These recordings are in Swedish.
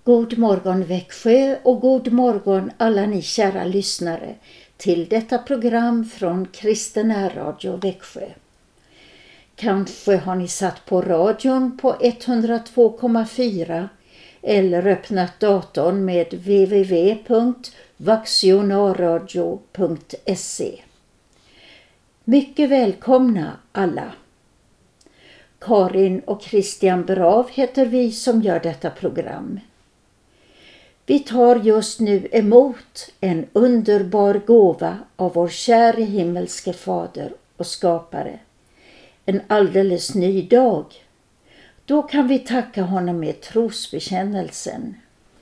God morgon Växjö och god morgon alla ni kära lyssnare till detta program från Kristen Radio Växjö. Kanske har ni satt på radion på 102,4 eller öppnat datorn med www.vaxionaradio.se. Mycket välkomna alla! Karin och Christian Brav heter vi som gör detta program. Vi tar just nu emot en underbar gåva av vår käre himmelske fader och skapare. En alldeles ny dag. Då kan vi tacka honom med trosbekännelsen.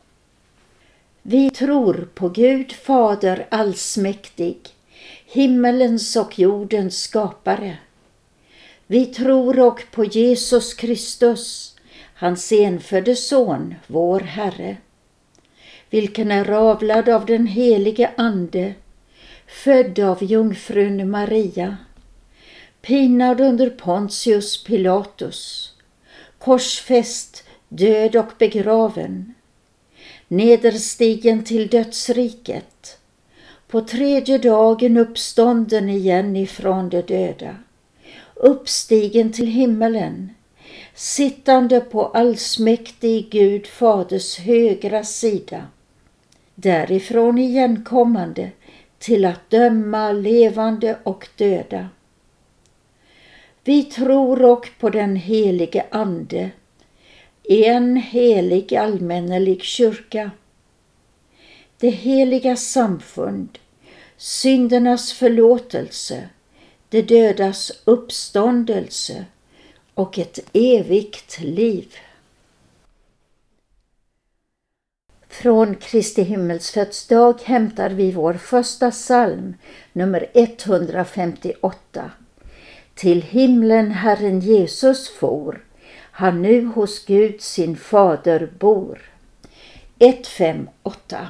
Vi tror på Gud Fader allsmäktig, himmelens och jordens skapare. Vi tror och på Jesus Kristus, hans enfödde son, vår Herre, vilken är avlad av den helige Ande, född av jungfrun Maria, pinad under Pontius Pilatus, korsfäst, död och begraven, nederstigen till dödsriket, på tredje dagen uppstånden igen ifrån de döda, uppstigen till himmelen, sittande på allsmäktig Gud Faders högra sida, därifrån igenkommande till att döma levande och döda. Vi tror och på den helige Ande, en helig allmännelig kyrka, det heliga samfund, syndernas förlåtelse, det dödas uppståndelse och ett evigt liv. Från Kristi himmelsfödsdag hämtar vi vår första psalm, nummer 158. Till himlen Herren Jesus for, han nu hos Gud sin fader bor. 158.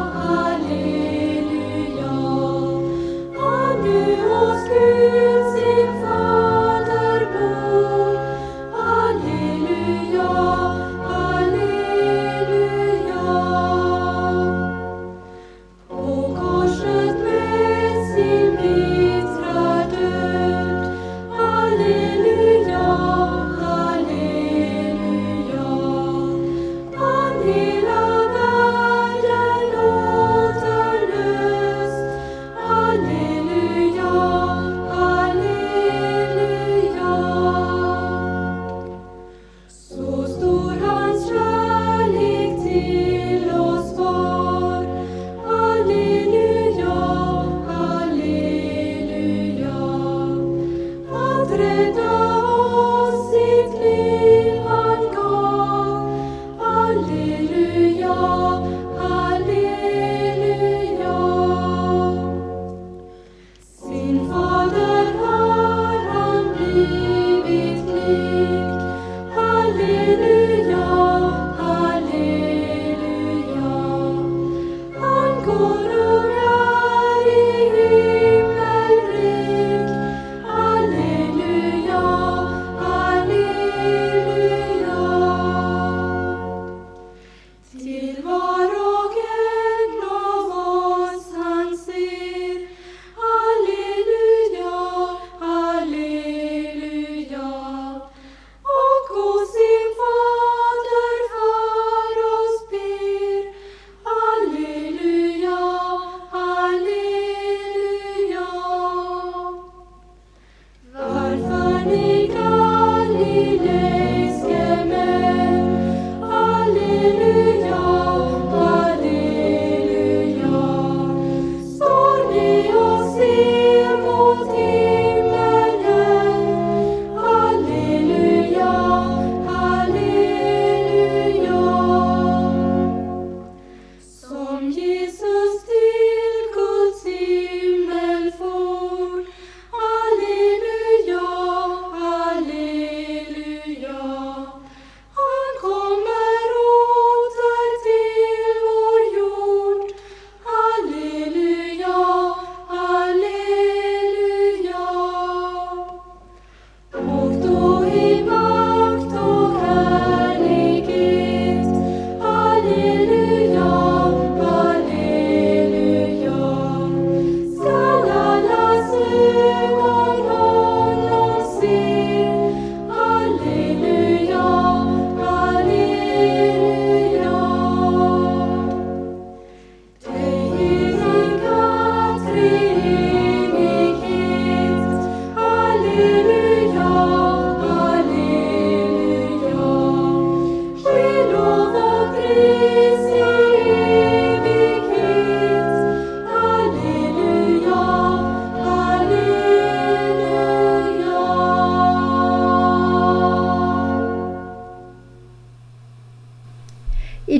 Gud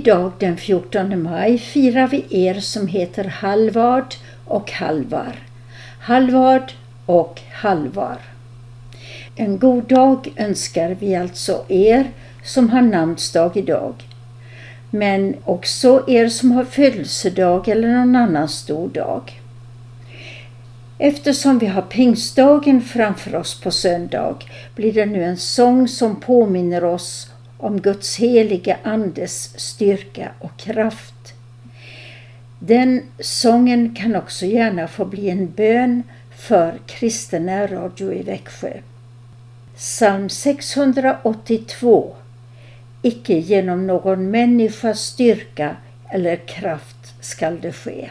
Idag den 14 maj firar vi er som heter Halvard och Halvar. Halvard och Halvar. En god dag önskar vi alltså er som har namnsdag idag. Men också er som har födelsedag eller någon annan stor dag. Eftersom vi har pingstdagen framför oss på söndag blir det nu en sång som påminner oss om Guds heliga andes styrka och kraft. Den sången kan också gärna få bli en bön för kristen närradio i Växjö. Psalm 682. Icke genom någon människas styrka eller kraft skall det ske.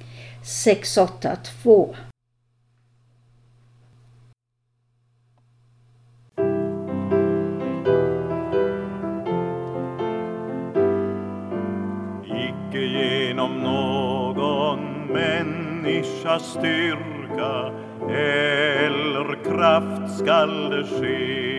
682. Icke genom någon människas styrka eller kraft skall det ske.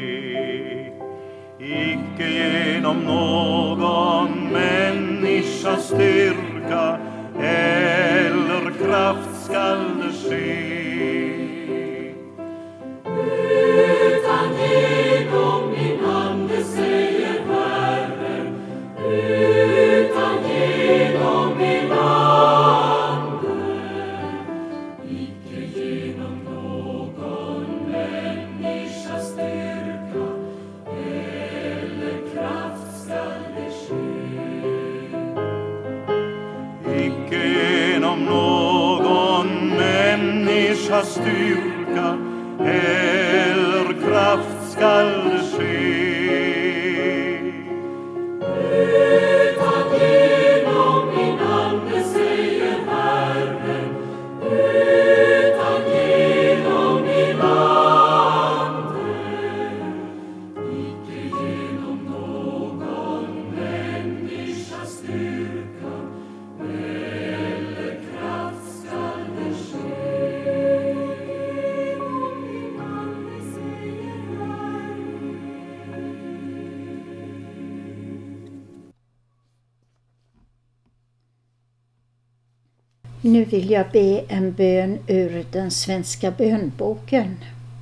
Icke genom någon människas styrka eller kraft skall det ske. Utan genom min ande säger Herren, utan genom min ande, icke genom någon människas styrka eller kraft skall det ske. Icke genom någon människas styrka eller kraft skall det ske. Utan genom min ande säger Herren, utan genom min ande, icke genom någon människas styrka eller kraft skall det ske. Nu vill jag be en bön ur den svenska bönboken.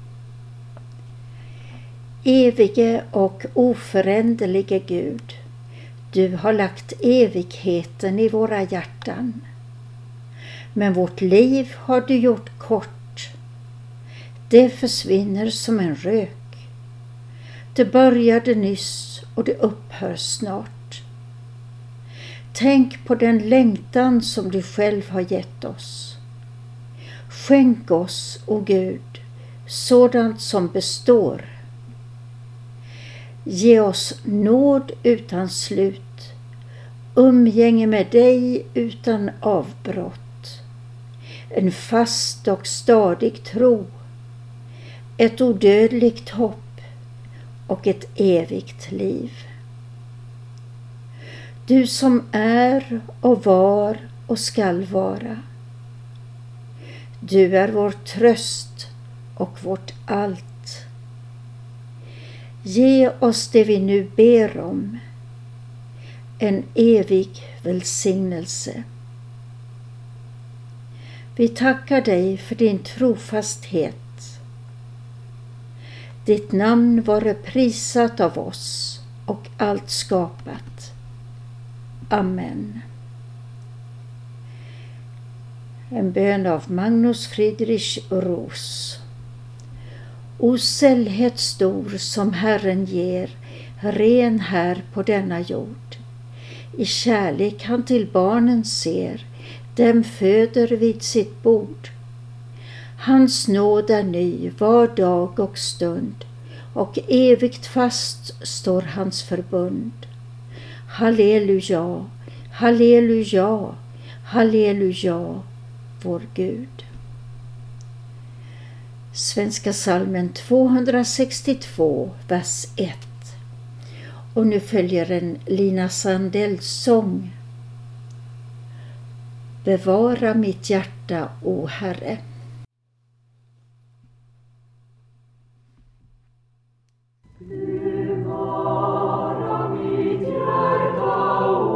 Evige och oföränderlige Gud, du har lagt evigheten i våra hjärtan. Men vårt liv har du gjort kort. Det försvinner som en rök. Det började nyss och det upphör snart. Tänk på den längtan som du själv har gett oss. Skänk oss, o Gud, sådant som består. Ge oss nåd utan slut, umgänge med dig utan avbrott, en fast och stadig tro, ett odödligt hopp och ett evigt liv. Du som är och var och skall vara. Du är vår tröst och vårt allt. Ge oss det vi nu ber om, en evig välsignelse. Vi tackar dig för din trofasthet. Ditt namn vare prisat av oss och allt skapat. Amen. En bön av Magnus Friedrich Ros. O sällhet stor som Herren ger, ren här på denna jord. I kärlek han till barnen ser, dem föder vid sitt bord. Hans nåd är ny var dag och stund, och evigt fast står hans förbund. Halleluja, halleluja, halleluja, vår Gud. Svenska psalmen 262, vers 1. Och nu följer en Lina Sandells sång. Bevara mitt hjärta, o Herre. Bevara mitt hjärta, o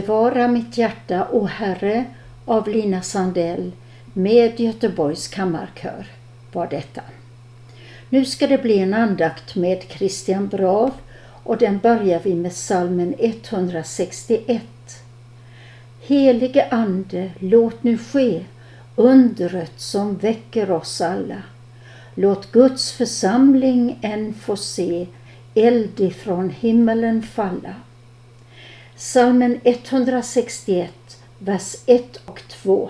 Bevara mitt hjärta, o Herre, av Lina Sandell med Göteborgs kammarkör var detta. Nu ska det bli en andakt med Christian Brav och den börjar vi med psalmen 161. Helige Ande, låt nu ske undret som väcker oss alla. Låt Guds församling än få se eld ifrån himmelen falla. Psalmen 161, vers 1 och 2.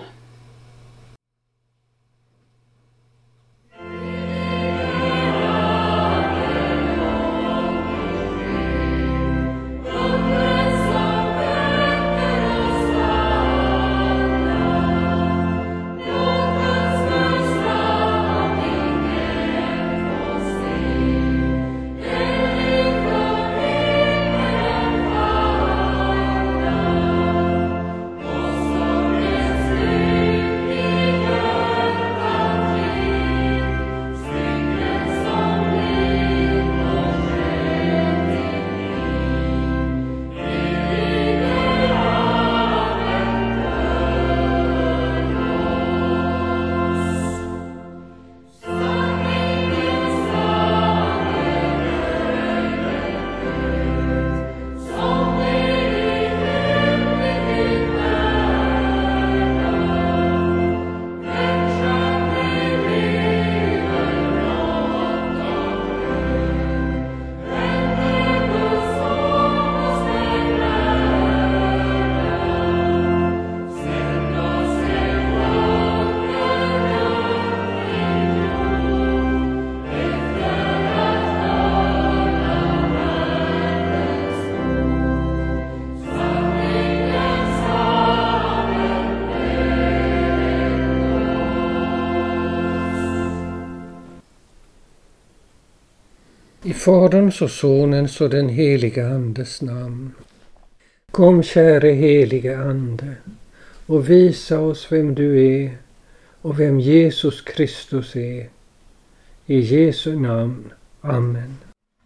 I Faderns och Sonens och den heliga Andes namn. Kom, käre heliga Ande, och visa oss vem du är och vem Jesus Kristus är. I Jesu namn. Amen.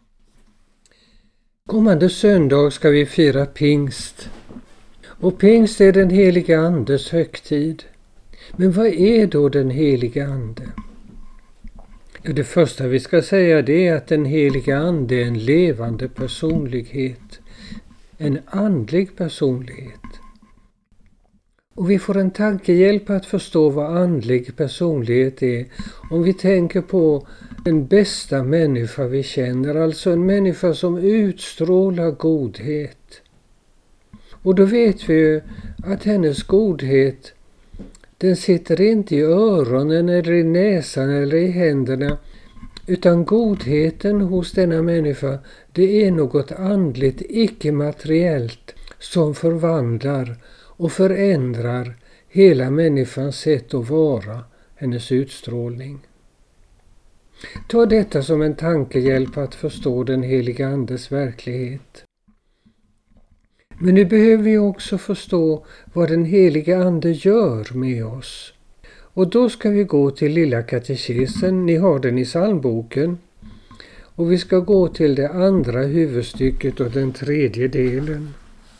Kommande söndag ska vi fira pingst. Och pingst är den heliga Andes högtid. Men vad är då den heliga Ande? Det första vi ska säga det är att den heliga Ande är en levande personlighet. En andlig personlighet. Och vi får en tankehjälp att förstå vad andlig personlighet är om vi tänker på den bästa människa vi känner. Alltså en människa som utstrålar godhet. Och då vet vi ju att hennes godhet, den sitter inte i öronen eller i näsan eller i händerna, utan godheten hos denna människa, det är något andligt, icke-materiellt som förvandlar och förändrar hela människans sätt att vara, hennes utstrålning. Ta detta som en tankehjälp att förstå den heliga Andes verklighet. Men nu behöver vi också förstå vad den heliga Ande gör med oss. Och då ska vi gå till lilla katekesen, ni har den i psalmboken. Och vi ska gå till det andra huvudstycket och den tredje delen.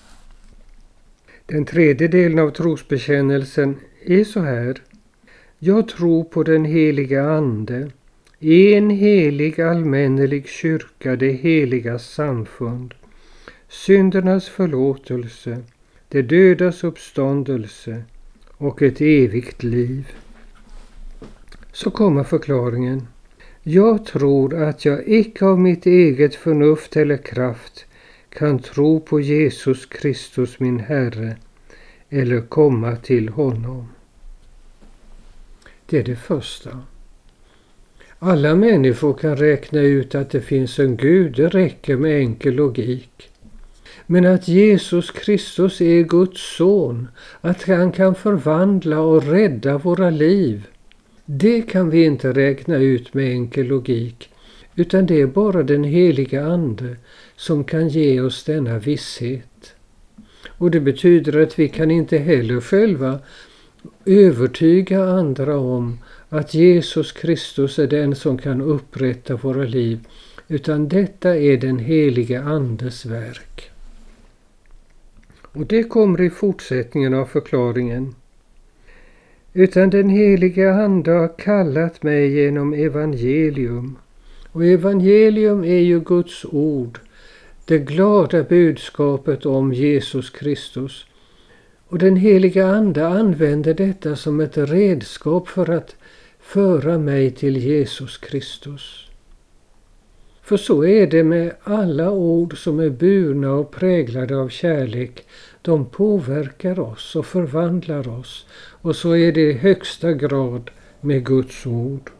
Den tredje delen av trosbekännelsen är så här. Jag tror på den heliga Ande, en helig allmännelig kyrka, det heliga samfund, syndernas förlåtelse, det dödas uppståndelse och ett evigt liv. Så kommer förklaringen. Jag tror att jag icke av mitt eget förnuft eller kraft kan tro på Jesus Kristus min Herre eller komma till honom. Det är det första. Alla människor kan räkna ut att det finns en Gud, det räcker med enkel logik. Men att Jesus Kristus är Guds son, att han kan förvandla och rädda våra liv, det kan vi inte räkna ut med enkel logik, utan det är bara den heliga Ande som kan ge oss denna visshet. Och det betyder att vi kan inte heller själva övertyga andra om att Jesus Kristus är den som kan upprätta våra liv, utan detta är den heliga Andes verk. Och det kommer i fortsättningen av förklaringen. Utan den heliga Ande har kallat mig genom evangelium. Och evangelium är ju Guds ord, det glada budskapet om Jesus Kristus. Och den heliga Ande använder detta som ett redskap för att föra mig till Jesus Kristus. För så är det med alla ord som är burna och präglade av kärlek. De påverkar oss och förvandlar oss. Och så är det i högsta grad med Guds ord.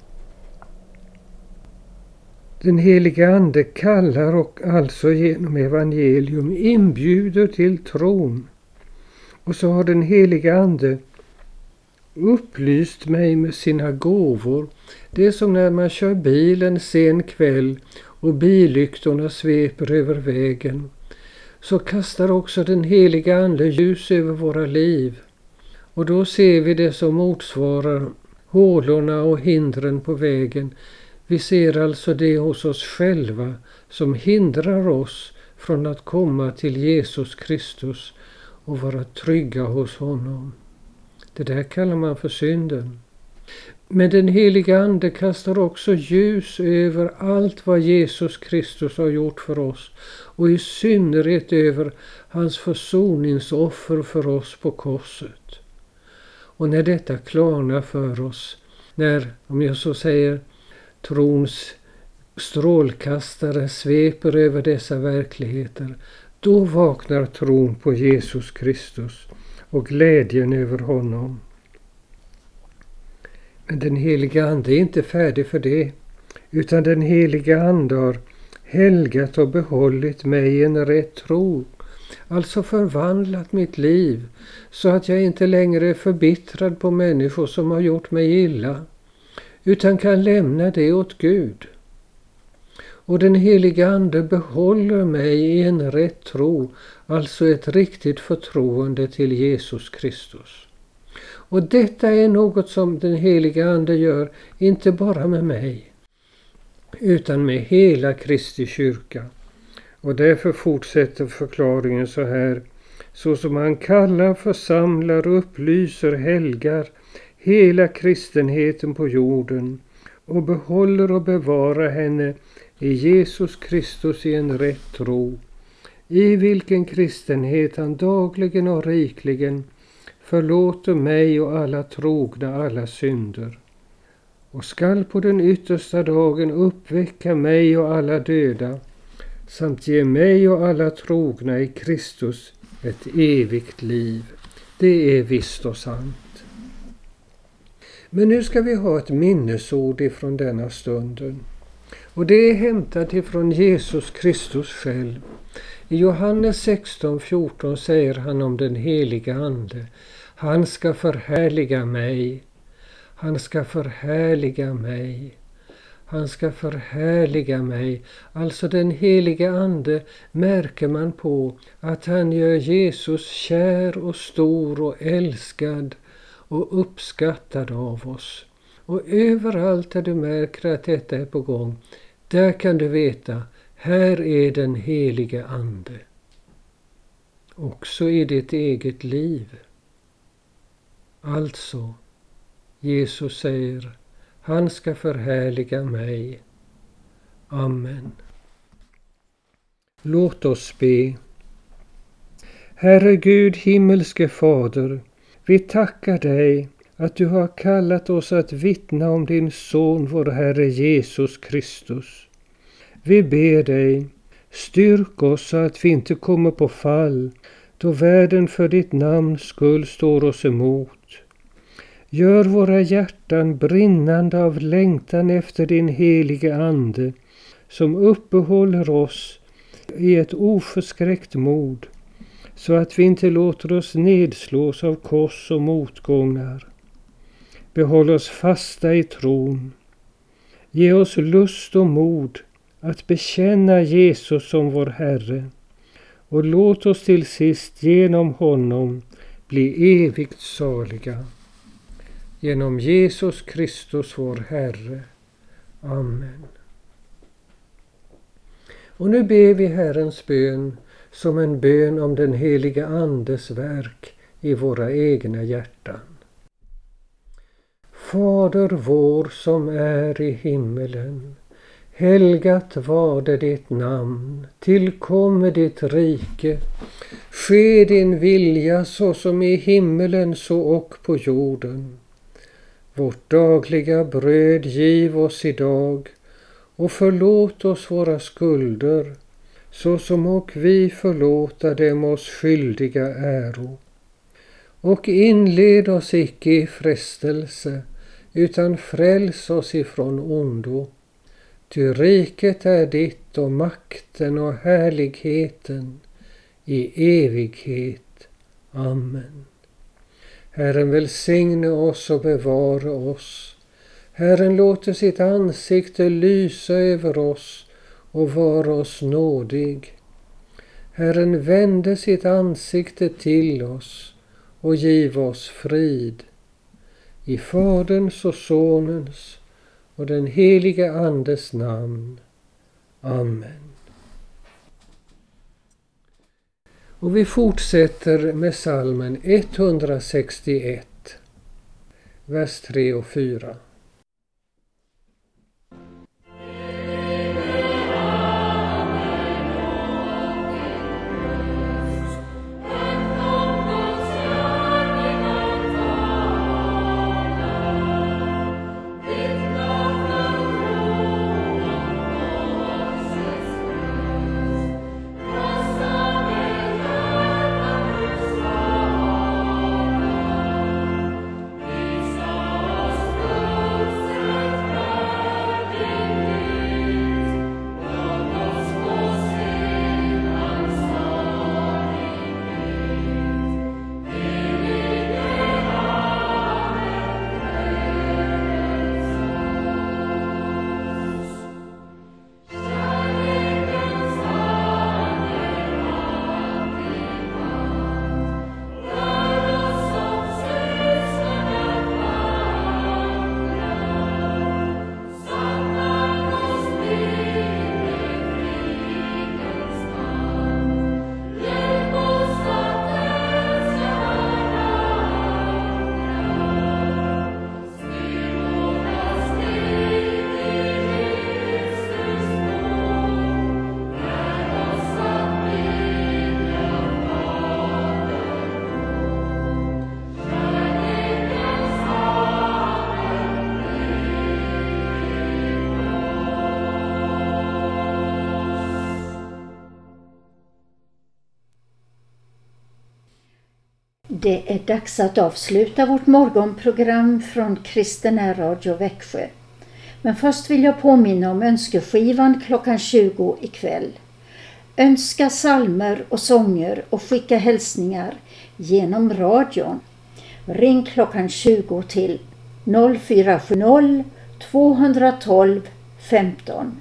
Den heliga Ande kallar och alltså genom evangelium inbjuder till tron. Och så har den heliga Ande upplyst mig med sina gåvor. Det är som när man kör bilen sen kväll och billyktorna sveper över vägen. Så kastar också den heliga Ande ljus över våra liv. Och då ser vi det som motsvarar hålorna och hindren på vägen. Vi ser alltså det hos oss själva som hindrar oss från att komma till Jesus Kristus och vara trygga hos honom. Det där kallar man för synden. Men den heliga Ande kastar också ljus över allt vad Jesus Kristus har gjort för oss och i synnerhet över hans försoningsoffer för oss på korset. Och när detta klarnar för oss, när, om jag så säger, trons strålkastare sveper över dessa verkligheter, då vaknar tron på Jesus Kristus och glädjen över honom. Men den heliga Ande är inte färdig för det, utan den heliga Ande har helgat och behållit mig i en rätt tro, alltså förvandlat mitt liv så att jag inte längre är förbittrad på människor som har gjort mig illa, utan kan lämna det åt Gud. Och den heliga Ande behåller mig i en rätt tro, alltså ett riktigt förtroende till Jesus Kristus. Och detta är något som den heliga Ande gör, inte bara med mig, utan med hela Kristi kyrka. Och därför fortsätter förklaringen så här: så som han kallar, församlar, upplyser, helgar hela kristenheten på jorden och behåller och bevarar henne i Jesus Kristus i en rätt tro, i vilken kristenhet han dagligen och rikligen förlåter mig och alla trogna alla synder och skall på den yttersta dagen uppväcka mig och alla döda samt ge mig och alla trogna i Kristus ett evigt liv. Det är visst och sant. Men nu ska vi ha ett minnesord ifrån denna stunden. Och det är hämtat ifrån Jesus Kristus själv. I Johannes 16:14 säger han om den heliga Ande: han ska förhärliga mig. Han ska förhärliga mig. Han ska förhärliga mig. Alltså den heliga Ande märker man på att han gör Jesus kär och stor och älskad och uppskattad av oss. Och överallt där du märker att detta är på gång, där kan du veta, här är den heliga Ande. Också i ditt eget liv. Alltså, Jesus säger, han ska förhärliga mig. Amen. Låt oss be. Herre Gud, himmelske Fader, vi tackar dig att du har kallat oss att vittna om din son, vår Herre Jesus Kristus. Vi ber dig, styrk oss så att vi inte kommer på fall, då världen för ditt namns skull står oss emot. Gör våra hjärtan brinnande av längtan efter din heliga Ande, som uppehåller oss i ett oförskräckt mod, så att vi inte låter oss nedslås av kors och motgångar. Behåll oss fasta i tron. Ge oss lust och mod att bekänna Jesus som vår Herre, och låt oss till sist genom honom bli evigt saliga. Genom Jesus Kristus vår Herre. Amen. Och nu ber vi Herrens bön som en bön om den heliga Andes verk i våra egna hjärtan. Fader vår som är i himmelen, helgat varde ditt namn, tillkomme ditt rike, ske din vilja så som i himmelen så och på jorden. Vårt dagliga bröd giv oss idag och förlåt oss våra skulder, så som och vi förlåta dem oss skyldiga äro. Och inled oss icke i frestelse, utan fräls oss ifrån ondo. Ty riket är ditt och makten och härligheten i evighet. Amen. Herren välsigne oss och bevara oss. Herren låter sitt ansikte lysa över oss och vara oss nådig. Herren vände sitt ansikte till oss och giv oss frid. I Faderns och Sonens och den helige Andes namn. Amen. Och vi fortsätter med psalmen 161, vers 3 och 4. Det är dags att avsluta vårt morgonprogram från Kristen Radio Växjö. Men först vill jag påminna om önskeskivan klockan 20 ikväll. Önska psalmer och sånger och skicka hälsningar genom radion. Ring klockan 20 till 0470 212 15.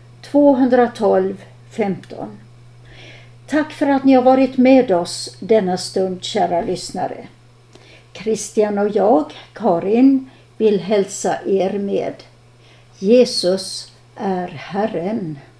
212 15. Tack för att ni har varit med oss denna stund, kära lyssnare. Christian och jag, Karin, vill hälsa er med. Jesus är Herren.